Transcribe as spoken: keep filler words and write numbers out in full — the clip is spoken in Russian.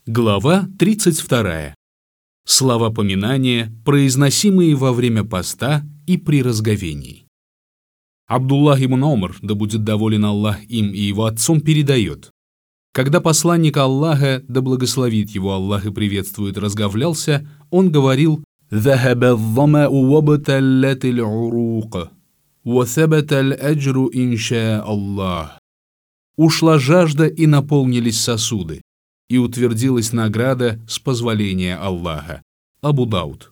Глава тридцать вторая. Слова поминания, произносимые во время поста и при разговении. Абдуллах ибн Умар, да будет доволен Аллах им и его отцом, передает: когда посланник Аллаха, да благословит его Аллах и приветствует, разговлялся, он говорил: «ذهب الظمأ وابتلت العروق وثبت الأجر إن شاء الله». Ушла жажда и наполнились сосуды, и утвердилась награда с позволения Аллаха. Абу Дауд.